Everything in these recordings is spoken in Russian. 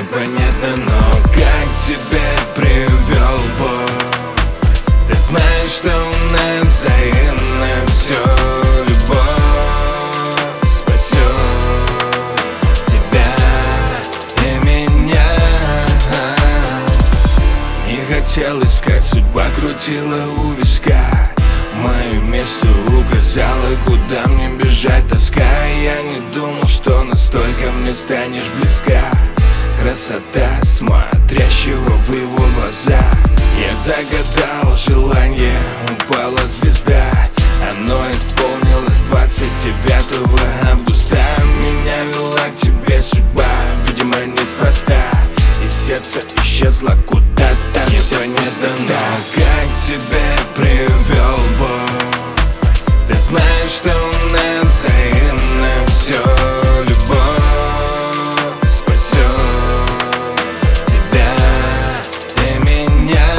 непонятно, но как тебя привел Бог. Ты знаешь, что у нас взаимно все. Любовь спасет тебя и меня. Не хотел искать, судьба крутила у виска. Мою месту указала, куда мне бежать, тоска. Я не думал, что настолько мне станешь близка. Красота смотрящего в его глаза. Я загадал желание, упала звезда. Оно исполнилось 29 августа. Меня вела к тебе судьба, видимо, неспроста. И сердце исчезло куда-то, непонятно, но как тебя привел Бог. Ты знаешь, что у нас взаимно все. Любовь спасет тебя и меня.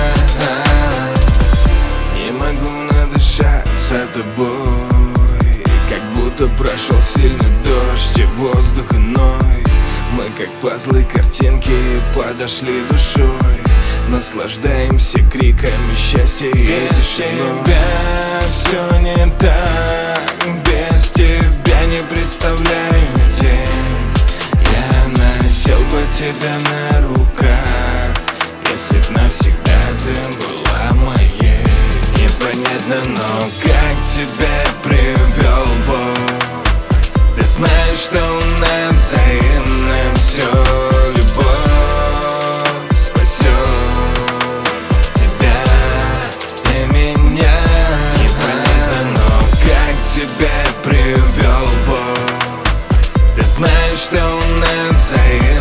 Не могу надышаться тобой, как будто прошел сильный дождь и воздух иной. Мы как пазлы, картинки подошли душой. Наслаждаемся криками счастья и тишиной. Без тебя все не так, без тебя не представляю день. Я носил бы тебя на руках, если б навсегда ты была моей. Непонятно, но как тебя привел Бог. Ты знаешь, что у нас взаимно все. Любовь спасет тебя и меня. Непонятно, но как тебя привел Бог. Ты знаешь, что у нас взаимно.